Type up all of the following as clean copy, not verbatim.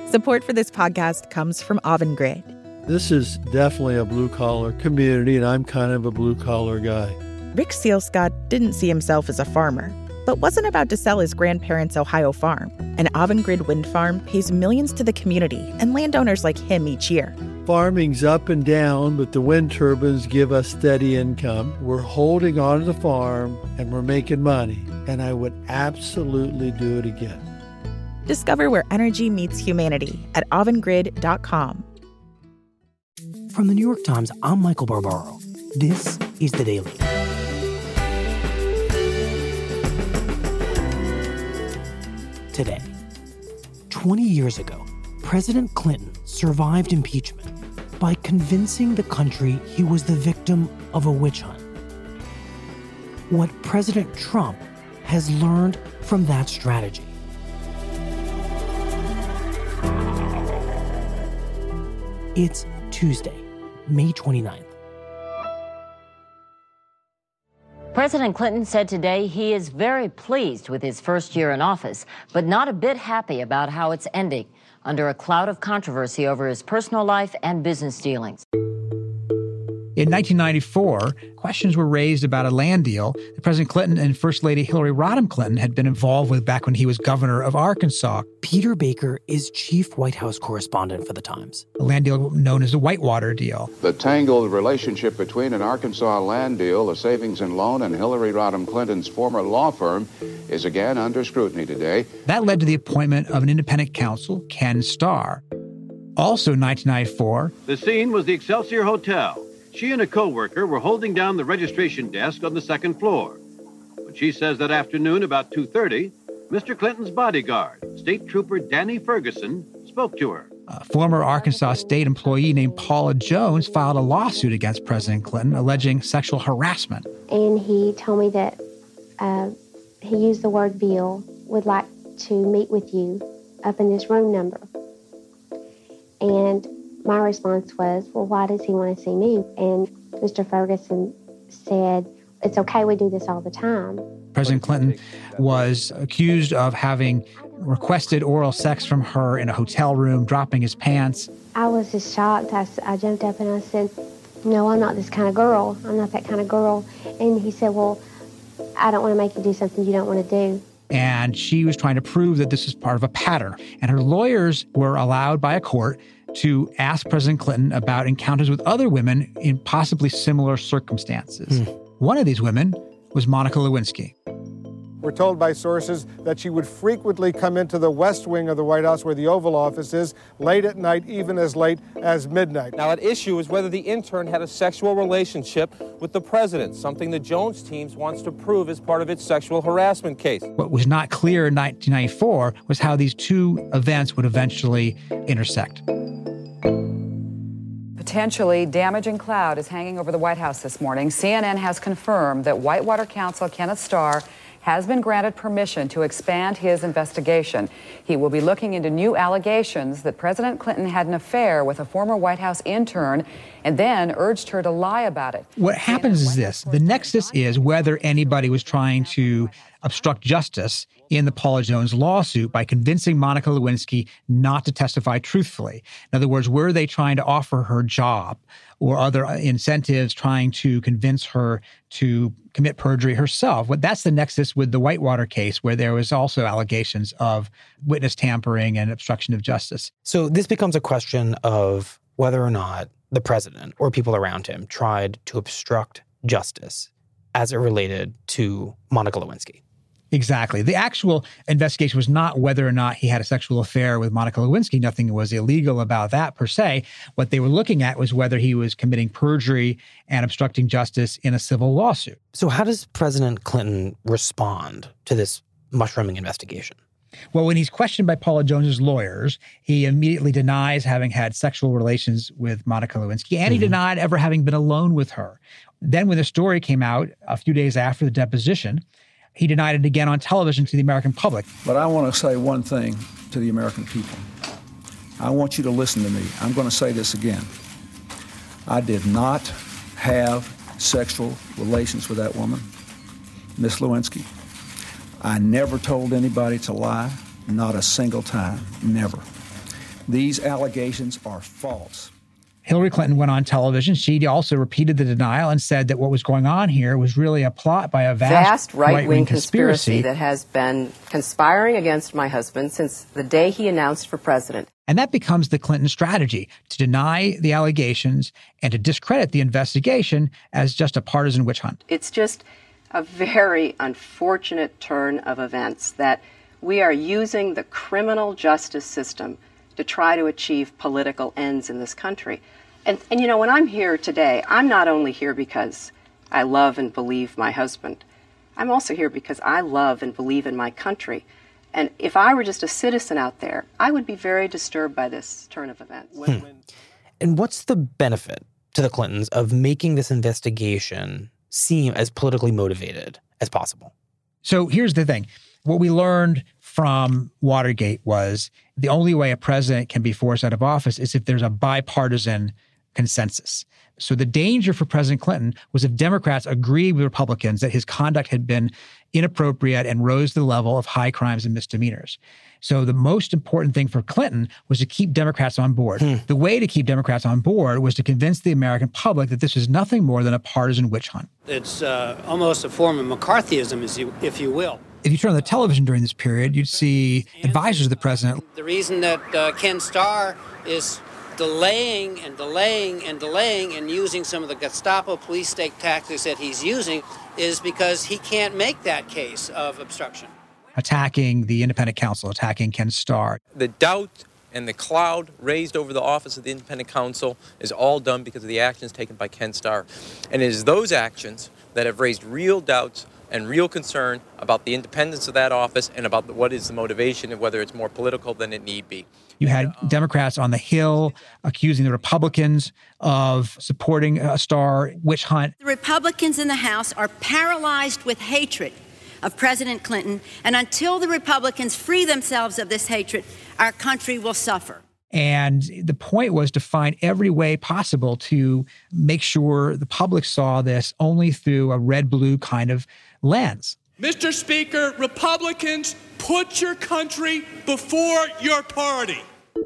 Support for this podcast comes from Avangrid. This is definitely a blue-collar community, and I'm kind of a blue-collar guy. Rick Sealscott didn't see himself as a farmer, but wasn't about to sell his grandparents' Ohio farm. An Avangrid wind farm pays millions to the community and landowners like him each year. Farming's up and down, but the wind turbines give us steady income. We're holding on to the farm, and we're making money, and I would absolutely do it again. Discover where energy meets humanity at avangrid.com. From the New York Times, I'm Michael Barbaro. This is The Daily. Today, 20 years ago, President Clinton survived impeachment by convincing the country he was the victim of a witch hunt. What President Trump has learned from that strategy. It's Tuesday, May 29th. President Clinton said today he is very pleased with his first year in office, but not a bit happy about how it's ending, under a cloud of controversy over his personal life and business dealings. In 1994, questions were raised about a land deal that President Clinton and First Lady Hillary Rodham Clinton had been involved with back when he was governor of Arkansas. Peter Baker is chief White House correspondent for The Times. A land deal known as the Whitewater deal. The tangled relationship between an Arkansas land deal, a savings and loan, and Hillary Rodham Clinton's former law firm is again under scrutiny today. That led to the appointment of an independent counsel, Ken Starr. Also in 1994, the scene was the Excelsior Hotel. She and a co-worker were holding down the registration desk on the second floor. But she says that afternoon, about 2:30, Mr. Clinton's bodyguard, State Trooper Danny Ferguson, spoke to her. A former Arkansas state employee named Paula Jones filed a lawsuit against President Clinton alleging sexual harassment. And he told me that he used the word Bill, would like to meet with you up in this room number. And my response was, well, why does he want to see me? And Mr. Ferguson said, it's okay, we do this all the time. President Clinton was accused of having requested oral sex from her in a hotel room, dropping his pants. I was just shocked. I jumped up and I said, no, I'm not this kind of girl. I'm not that kind of girl. And he said, well, I don't want to make you do something you don't want to do. And she was trying to prove that this was part of a pattern. And her lawyers were allowed by a court to ask President Clinton about encounters with other women in possibly similar circumstances. One of these women was Monica Lewinsky. We're told by sources that she would frequently come into the West Wing of the White House, where the Oval Office is, late at night, even as late as midnight. Now, at issue is whether the intern had a sexual relationship with the president, something the Jones team wants to prove as part of its sexual harassment case. What was not clear in 1994 was how these two events would eventually intersect. Potentially damaging cloud is hanging over the White House this morning. CNN has confirmed that Whitewater counsel Kenneth Starr has been granted permission to expand his investigation. He will be looking into new allegations that President Clinton had an affair with a former White House intern and then urged her to lie about it. What happens is this. The nexus is whether anybody was trying to obstruct justice in the Paula Jones lawsuit by convincing Monica Lewinsky not to testify truthfully. In other words, were they trying to offer her job or other incentives, trying to convince her to commit perjury herself? Well, that's the nexus with the Whitewater case, where there was also allegations of witness tampering and obstruction of justice. So this becomes a question of whether or not the president or people around him tried to obstruct justice as it related to Monica Lewinsky. Exactly. The actual investigation was not whether or not he had a sexual affair with Monica Lewinsky. Nothing was illegal about that per se. What they were looking at was whether he was committing perjury and obstructing justice in a civil lawsuit. So how does President Clinton respond to this mushrooming investigation? Well, when he's questioned by Paula Jones's lawyers, he immediately denies having had sexual relations with Monica Lewinsky, and he denied ever having been alone with her. Then when the story came out a few days after the deposition, he denied it again on television to the American public. But I want to say one thing to the American people. I want you to listen to me. I'm going to say this again. I did not have sexual relations with that woman, Miss Lewinsky. I never told anybody to lie, not a single time, never. These allegations are false. Hillary Clinton went on television. She also repeated the denial and said that what was going on here was really a plot by a vast right-wing conspiracy that has been conspiring against my husband since the day he announced for president. And that becomes the Clinton strategy, to deny the allegations and to discredit the investigation as just a partisan witch hunt. It's just a very unfortunate turn of events that we are using the criminal justice system to try to achieve political ends in this country. And you know, when I'm here today, I'm not only here because I love and believe my husband. I'm also here because I love and believe in my country. And if I were just a citizen out there, I would be very disturbed by this turn of events. And what's the benefit to the Clintons of making this investigation seem as politically motivated as possible? So here's the thing. What we learned from Watergate was the only way a president can be forced out of office is if there's a bipartisan consensus. So the danger for President Clinton was if Democrats agreed with Republicans that his conduct had been inappropriate and rose to the level of high crimes and misdemeanors. So the most important thing for Clinton was to keep Democrats on board. The way to keep Democrats on board was to convince the American public that this was nothing more than a partisan witch hunt. It's almost a form of McCarthyism, if you will. If you turn on the television during this period, you'd see advisors of the president. The reason that Ken Starr is delaying and using some of the Gestapo police state tactics that he's using is because he can't make that case of obstruction. Attacking the independent counsel, attacking Ken Starr. The doubt and the cloud raised over the office of the independent counsel is all done because of the actions taken by Ken Starr. And it is those actions that have raised real doubts and real concern about the independence of that office and about what is the motivation and whether it's more political than it need be. You had Democrats on the Hill accusing the Republicans of supporting a Starr witch hunt. The Republicans in the House are paralyzed with hatred of President Clinton, and until the Republicans free themselves of this hatred, our country will suffer. And the point was to find every way possible to make sure the public saw this only through a red-blue kind of lens. Mr. Speaker, Republicans, put your country before your party.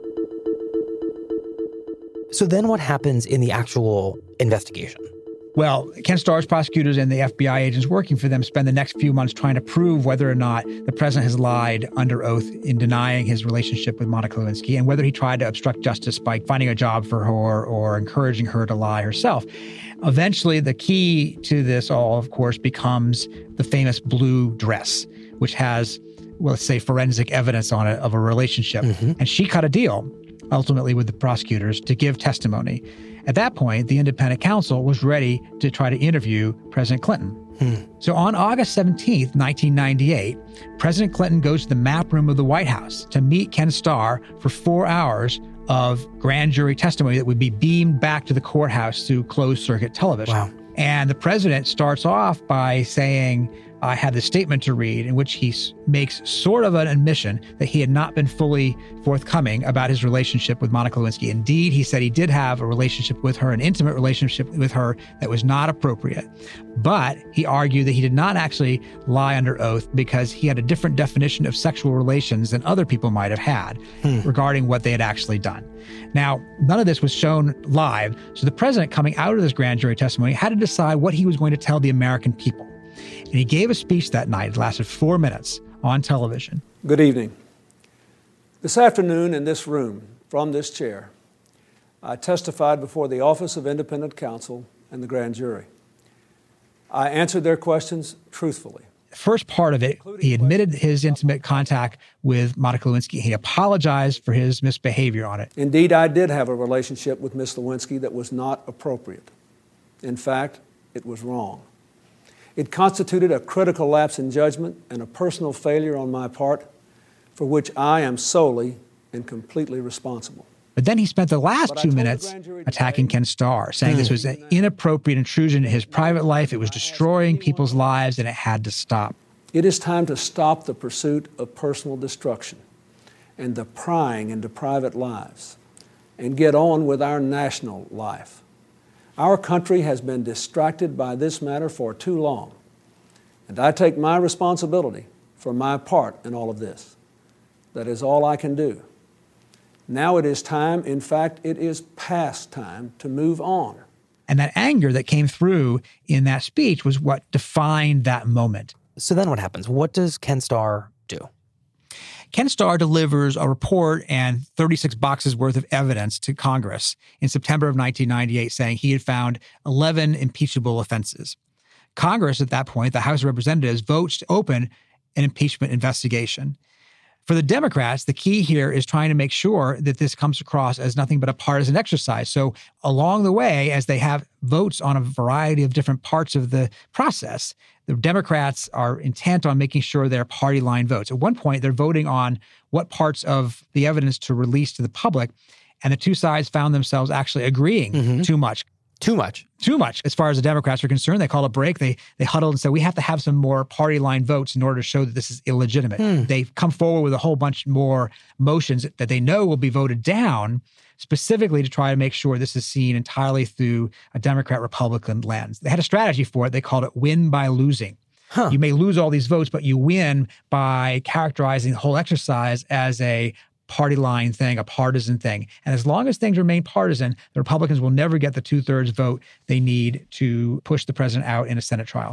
So then what happens in the actual investigation? Well, Ken Starr's prosecutors and the FBI agents working for them spend the next few months trying to prove whether or not the president has lied under oath in denying his relationship with Monica Lewinsky and whether he tried to obstruct justice by finding a job for her or encouraging her to lie herself. Eventually, the key to this all, of course, becomes the famous blue dress, which has, well, let's say, forensic evidence on it of a relationship. And she cut a deal, ultimately, with the prosecutors to give testimony. At that point, the independent counsel was ready to try to interview President Clinton. So on August 17th, 1998, President Clinton goes to the map room of the White House to meet Ken Starr for 4 hours of grand jury testimony that would be beamed back to the courthouse through closed-circuit television. Wow. And the president starts off by saying, I had this statement to read in which he makes sort of an admission that he had not been fully forthcoming about his relationship with Monica Lewinsky. Indeed, he said he did have a relationship with her, an intimate relationship with her that was not appropriate. But he argued that he did not actually lie under oath because he had a different definition of sexual relations than other people might have had regarding what they had actually done. Now, none of this was shown live, so the president, coming out of this grand jury testimony, had to decide what he was going to tell the American people. And he gave a speech that night. It lasted 4 minutes on television. Good evening. This afternoon in this room, from this chair, I testified before the Office of Independent Counsel and the grand jury. I answered their questions truthfully. The first part of it, he admitted his intimate contact with Monica Lewinsky. He apologized for his misbehavior on it. Indeed, I did have a relationship with Ms. Lewinsky that was not appropriate. In fact, it was wrong. It constituted a critical lapse in judgment and a personal failure on my part for which I am solely and completely responsible. But then he spent the last 2 minutes attacking Ken Starr, saying this was an inappropriate intrusion in his private life. It was destroying people's lives and it had to stop. It is time to stop the pursuit of personal destruction and the prying into private lives and get on with our national life. Our country has been distracted by this matter for too long, and I take my responsibility for my part in all of this. That is all I can do. Now it is time, in fact, it is past time to move on. And that anger that came through in that speech was what defined that moment. So then what happens? What does Ken Starr do? Ken Starr delivers a report and 36 boxes worth of evidence to Congress in September of 1998 saying he had found 11 impeachable offenses. Congress at that point, the House of Representatives, votes to open an impeachment investigation. For the Democrats, the key here is trying to make sure that this comes across as nothing but a partisan exercise. So along the way, as they have votes on a variety of different parts of the process, the Democrats are intent on making sure they're party line votes. At one point, they're voting on what parts of the evidence to release to the public, and the two sides found themselves actually agreeing too much. Too much. Too much. As far as the Democrats are concerned, they called a break. They huddled and said, we have to have some more party line votes in order to show that this is illegitimate. They've come forward with a whole bunch more motions that they know will be voted down, specifically to try to make sure this is seen entirely through a Democrat-Republican lens. They had a strategy for it. They called it win by losing. You may lose all these votes, but you win by characterizing the whole exercise as a party line thing, a partisan thing. And as long as things remain partisan, the Republicans will never get the 2/3 vote they need to push the president out in a Senate trial.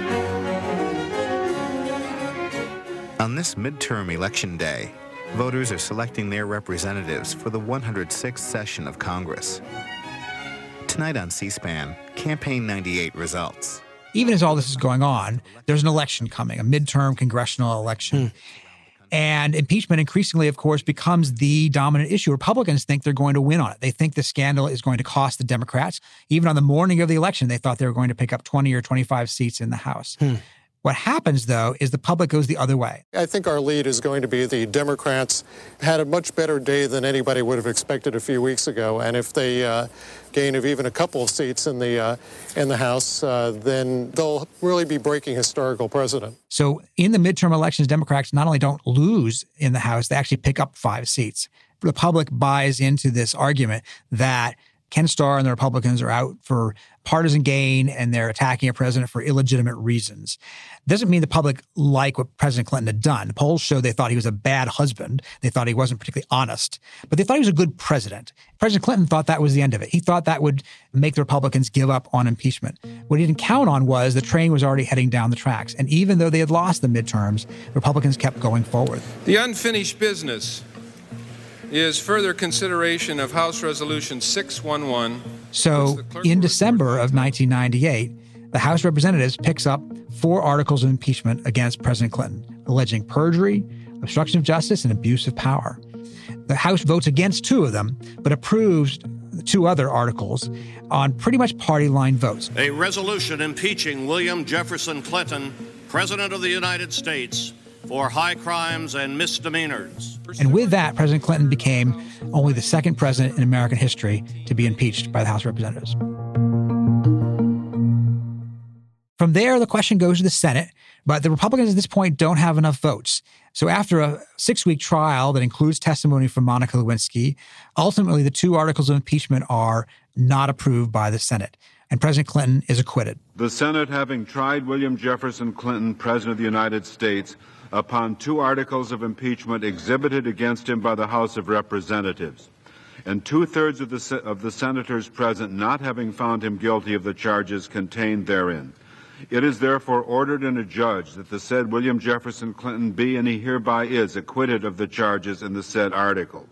On this midterm election day, voters are selecting their representatives for the 106th session of Congress. Tonight on C-SPAN, Campaign 98 results. Even as all this is going on, there's an election coming, a midterm congressional election. And impeachment increasingly, of course, becomes the dominant issue. Republicans think they're going to win on it. They think the scandal is going to cost the Democrats. Even on the morning of the election, they thought they were going to pick up 20 or 25 seats in the House. What happens, though, is the public goes the other way. I think our lead is going to be the Democrats had a much better day than anybody would have expected a few weeks ago. And if they gain of even a couple of seats in the House, then they'll really be breaking historical precedent. So in the midterm elections, Democrats not only don't lose in the House, they actually pick up 5 seats. The public buys into this argument that Ken Starr and the Republicans are out for partisan gain and they're attacking a president for illegitimate reasons. Doesn't mean the public like what President Clinton had done. The polls showed they thought he was a bad husband. They thought he wasn't particularly honest, but they thought he was a good president. President Clinton thought that was the end of it. He thought that would make the Republicans give up on impeachment. What he didn't count on was the train was already heading down the tracks. And even though they had lost the midterms, Republicans kept going forward. The unfinished business is further consideration of House Resolution 611. So in December of 1998, the House of Representatives picks up 4 articles of impeachment against President Clinton, alleging perjury, obstruction of justice, and abuse of power. The House votes against 2 of them, but approves 2 other articles on pretty much party line votes. A resolution impeaching William Jefferson Clinton, President of the United States, for high crimes and misdemeanors. And with that, President Clinton became only the 2nd president in American history to be impeached by the House of Representatives. From there, the question goes to the Senate, but the Republicans at this point don't have enough votes. So after a 6-week trial that includes testimony from Monica Lewinsky, ultimately the 2 articles of impeachment are not approved by the Senate, and President Clinton is acquitted. The Senate, having tried William Jefferson Clinton, President of the United States, upon 2 articles of impeachment exhibited against him by the House of Representatives, and 2/3 of the senators present not having found him guilty of the charges contained therein. It is therefore ordered and adjudged that the said William Jefferson Clinton be, and he hereby is, acquitted of the charges in the said articles.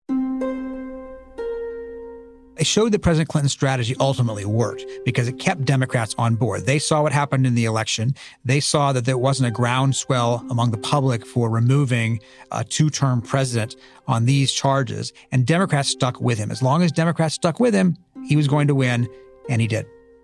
It showed that President Clinton's strategy ultimately worked because it kept Democrats on board. They saw what happened in the election. They saw that there wasn't a groundswell among the public for removing a 2-term president on these charges, and Democrats stuck with him. As long as Democrats stuck with him, he was going to win, and he did.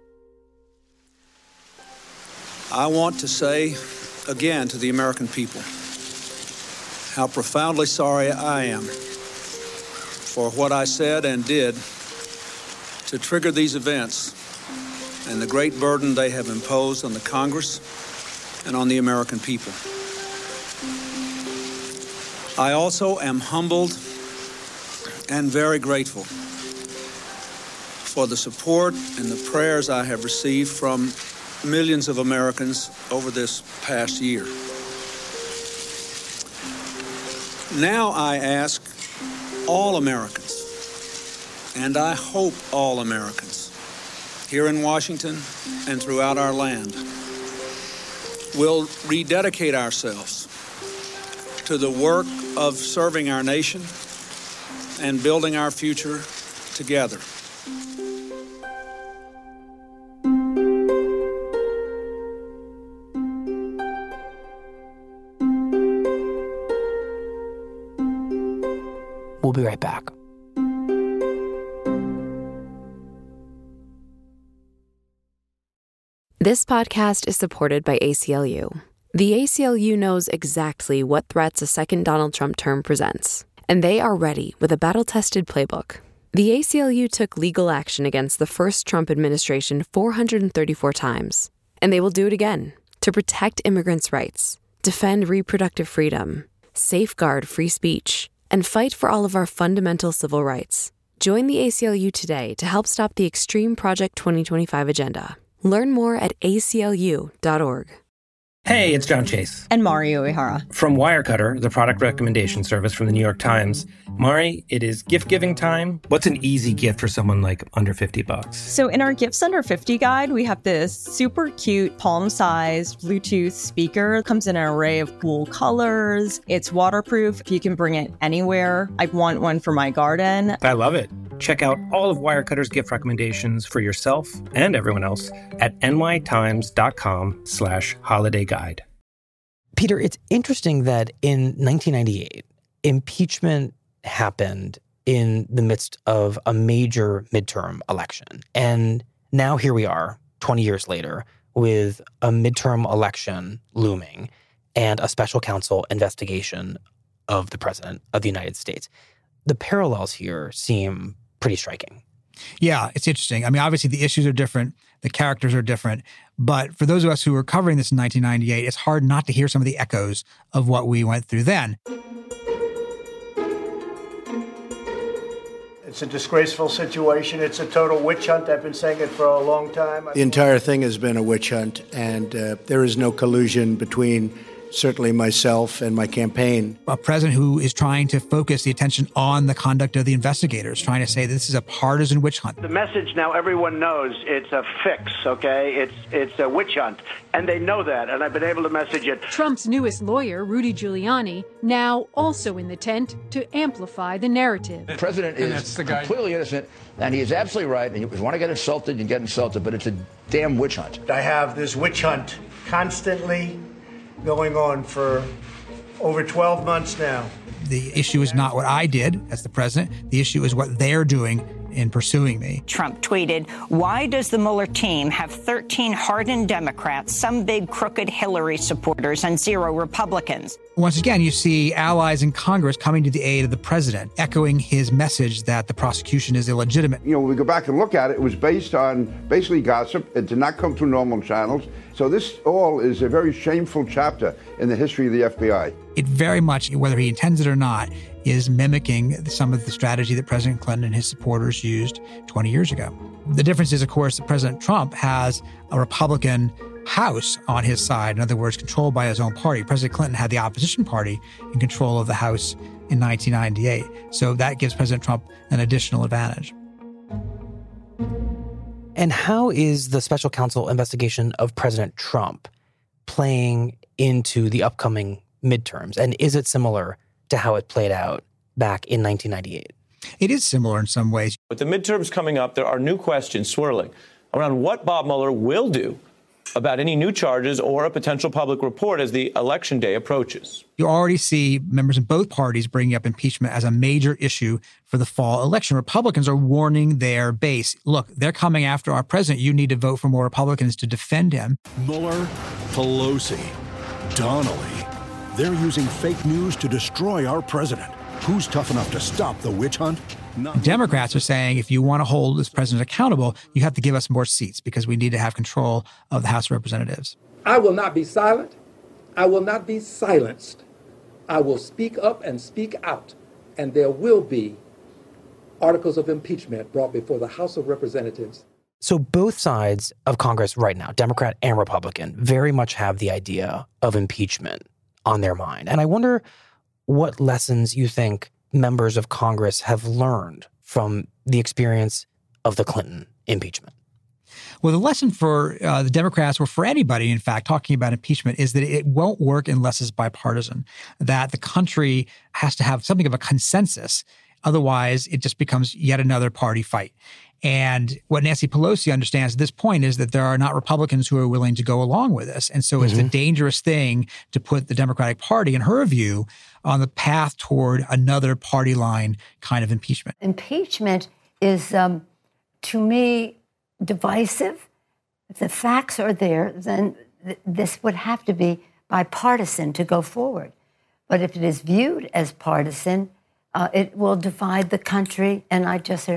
I want to say again to the American people how profoundly sorry I am for what I said and did to trigger these events and the great burden they have imposed on the Congress and on the American people. I also am humbled and very grateful for the support and the prayers I have received from millions of Americans over this past year. Now I ask all Americans, and I hope all Americans, here in Washington and throughout our land, will rededicate ourselves to the work of serving our nation and building our future together. We'll be right back. This podcast is supported by ACLU. The ACLU knows exactly what threats a second Donald Trump term presents, and they are ready with a battle-tested playbook. The ACLU took legal action against the first Trump administration 434 times, and they will do it again to protect immigrants' rights, defend reproductive freedom, safeguard free speech, and fight for all of our fundamental civil rights. Join the ACLU today to help stop the Extreme Project 2025 agenda. Learn more at aclu.org. Hey, it's John Chase. And Mari Uehara. From Wirecutter, the product recommendation service from the New York Times. Mari, it is gift-giving time. What's an easy gift for someone like under $50? So in our Gifts Under 50 guide, we have this super cute palm-sized Bluetooth speaker. It comes in an array of cool colors. It's waterproof. You can bring it anywhere. I want one for my garden. I love it. Check out all of Wirecutter's gift recommendations for yourself and everyone else at nytimes.com/holiday guide. Peter, it's interesting that in 1998, impeachment happened in the midst of a major midterm election. And now here we are, 20 years later, with a midterm election looming and a special counsel investigation of the president of the United States. The parallels here seem pretty striking. Yeah, it's interesting. I mean, obviously the issues are different, the characters are different, but for those of us who were covering this in 1998, it's hard not to hear some of the echoes of what we went through then. It's a disgraceful situation. It's a total witch hunt. I've been saying it for a long time. The entire thing has been a witch hunt, and there is no collusion between certainly myself and my campaign. A president who is trying to focus the attention on the conduct of the investigators, trying to say this is a partisan witch hunt. The message now everyone knows it's a fix, okay? It's a witch hunt, and they know that, and I've been able to message it. Trump's newest lawyer, Rudy Giuliani, now also in the tent to amplify the narrative. The president is completely innocent, and he is absolutely right. And if you want to get insulted, you can get insulted, but it's a damn witch hunt. I have this witch hunt constantly going on for over 12 months now. The issue is not what I did as the president. The issue is what they're doing in pursuing me. Trump tweeted, "Why does the Mueller team have 13 hardened Democrats, some big crooked Hillary supporters, and 0 Republicans?" Once again, you see allies in Congress coming to the aid of the president, echoing his message that the prosecution is illegitimate. You know, when we go back and look at it, it was based on basically gossip. It did not come through normal channels. So this all is a very shameful chapter in the history of the FBI. It very much, whether he intends it or not, is mimicking some of the strategy that President Clinton and his supporters used 20 years ago. The difference is, of course, that President Trump has a Republican House on his side, in other words, controlled by his own party. President Clinton had the opposition party in control of the House in 1998. So that gives President Trump an additional advantage. And how is the special counsel investigation of President Trump playing into the upcoming midterms? And is it similar to how it played out back in 1998? It is similar in some ways. With the midterms coming up, there are new questions swirling around what Bob Mueller will do about any new charges or a potential public report as the election day approaches. You already see members in both parties bringing up impeachment as a major issue for the fall election. Republicans are warning their base. Look, they're coming after our president. You need to vote for more Republicans to defend him. Mueller, Pelosi, Donnelly. They're using fake news to destroy our president. Who's tough enough to stop the witch hunt? Democrats are saying if you want to hold this president accountable, you have to give us more seats because we need to have control of the House of Representatives. I will not be silent. I will not be silenced. I will speak up and speak out, and there will be articles of impeachment brought before the House of Representatives. So both sides of Congress right now, Democrat and Republican, very much have the idea of impeachment on their mind. And I wonder what lessons you think members of Congress have learned from the experience of the Clinton impeachment? Well, the lesson for the Democrats, or for anybody, in fact, talking about impeachment is that it won't work unless it's bipartisan, that the country has to have something of a consensus. Otherwise, it just becomes yet another party fight. And what Nancy Pelosi understands at this point is that there are not Republicans who are willing to go along with this. And so it's a dangerous thing to put the Democratic Party, in her view, on the path toward another party line kind of impeachment. Impeachment is, to me, divisive. If the facts are there, then this would have to be bipartisan to go forward. But if it is viewed as partisan, it will divide the country, and I just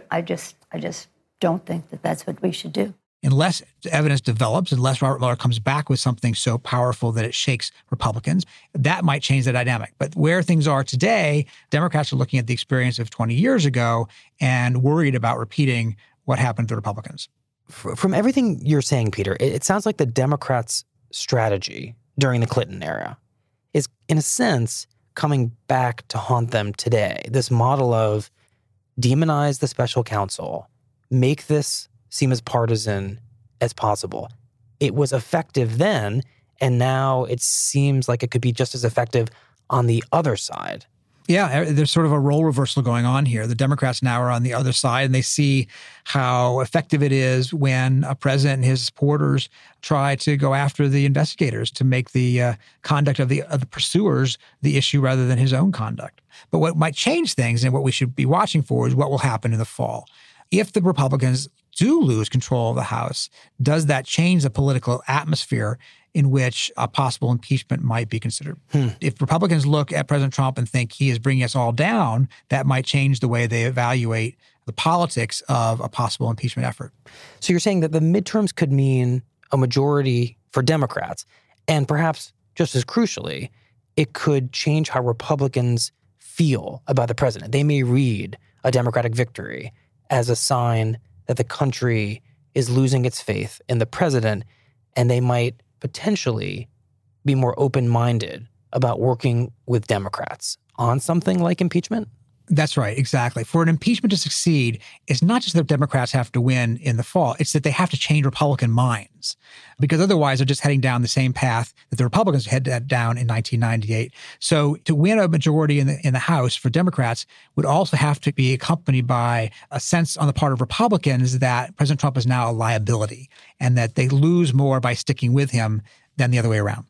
don't think that that's what we should do. Unless evidence develops, unless Robert Mueller comes back with something so powerful that it shakes Republicans, that might change the dynamic. But where things are today, Democrats are looking at the experience of 20 years ago and worried about repeating what happened to the Republicans. From everything you're saying, Peter, it sounds like the Democrats' strategy during the Clinton era is, in a sense, coming back to haunt them today. This model of demonize the special counsel, make this seem as partisan as possible. It was effective then, and now it seems like it could be just as effective on the other side. Yeah, there's sort of a role reversal going on here. The Democrats now are on the other side, and they see how effective it is when a president and his supporters try to go after the investigators to make the conduct of the pursuers the issue rather than his own conduct. But what might change things, and what we should be watching for, is what will happen in the fall. If the Republicans do lose control of the House, does that change the political atmosphere in which a possible impeachment might be considered? If Republicans look at President Trump and think he is bringing us all down, that might change the way they evaluate the politics of a possible impeachment effort. So you're saying that the midterms could mean a majority for Democrats, and perhaps just as crucially, it could change how Republicans feel about the president. They may read a Democratic victory as a sign that the country is losing its faith in the president, and they might potentially be more open-minded about working with Democrats on something like impeachment? That's right, exactly. For an impeachment to succeed, it's not just that Democrats have to win in the fall, it's that they have to change Republican minds, because otherwise they're just heading down the same path that the Republicans had down in 1998. So to win a majority in the House for Democrats would also have to be accompanied by a sense on the part of Republicans that President Trump is now a liability and that they lose more by sticking with him than the other way around.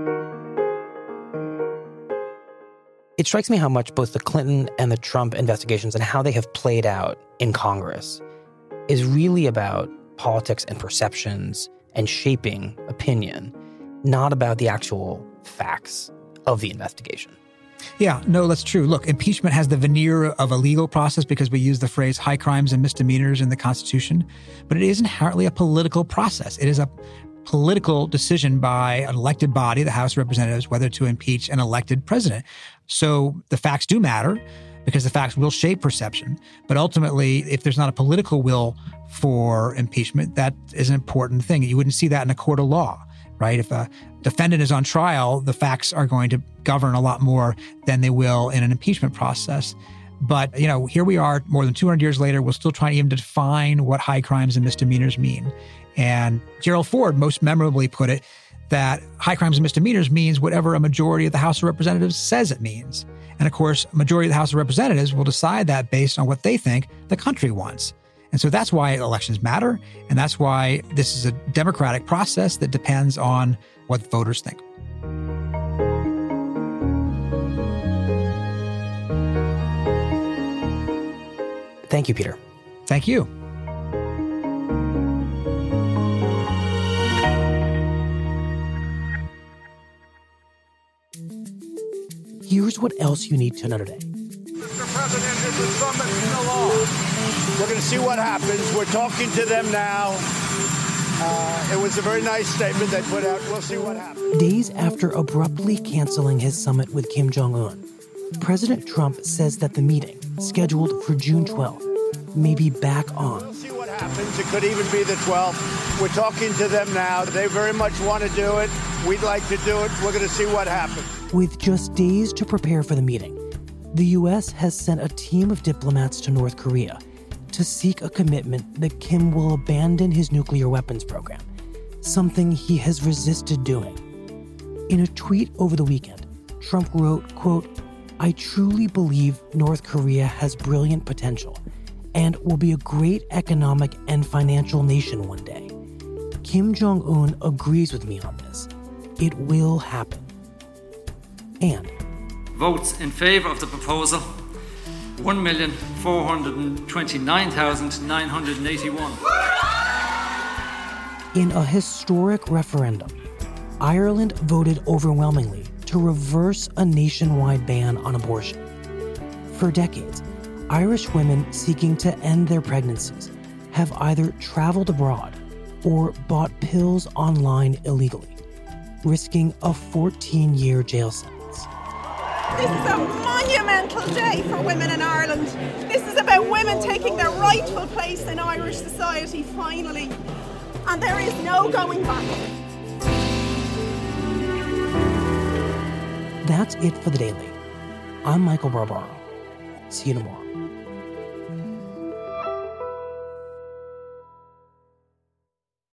It strikes me how much both the Clinton and the Trump investigations and how they have played out in Congress is really about politics and perceptions and shaping opinion, not about the actual facts of the investigation. Yeah, no, that's true. Look, impeachment has the veneer of a legal process because we use the phrase high crimes and misdemeanors in the Constitution, but it is inherently a political process. It is a political decision by an elected body, the House of Representatives, whether to impeach an elected president. So the facts do matter because the facts will shape perception. But ultimately, if there's not a political will for impeachment, that is an important thing. You wouldn't see that in a court of law, right? If a defendant is on trial, the facts are going to govern a lot more than they will in an impeachment process. But, here we are more than 200 years later, we're still trying even to define what high crimes and misdemeanors mean. And Gerald Ford most memorably put it that high crimes and misdemeanors means whatever a majority of the House of Representatives says it means. And of course, a majority of the House of Representatives will decide that based on what they think the country wants. And so that's why elections matter. And that's why this is a democratic process that depends on what voters think. Thank you, Peter. Thank you. Here's what else you need to know today. Mr. President, is the summit still on? We're going to see what happens. We're talking to them now. It was a very nice statement they put out. We'll see what happens. Days after abruptly canceling his summit with Kim Jong-un, President Trump says that the meeting, scheduled for June 12th, may be back on. We'll see what happens. It could even be the 12th. We're talking to them now. They very much want to do it. We'd like to do it. We're going to see what happens. With just days to prepare for the meeting, the U.S. has sent a team of diplomats to North Korea to seek a commitment that Kim will abandon his nuclear weapons program, something he has resisted doing. In a tweet over the weekend, Trump wrote, quote, "I truly believe North Korea has brilliant potential and will be a great economic and financial nation one day. Kim Jong-un agrees with me on this. It will happen." And votes in favor of the proposal, 1,429,981. In a historic referendum, Ireland voted overwhelmingly to reverse a nationwide ban on abortion. For decades, Irish women seeking to end their pregnancies have either traveled abroad or bought pills online illegally, risking a 14-year jail sentence. This is a monumental day for women in Ireland. This is about women taking their rightful place in Irish society, finally. And there is no going back. That's it for The Daily. I'm Michael Barbaro. See you tomorrow.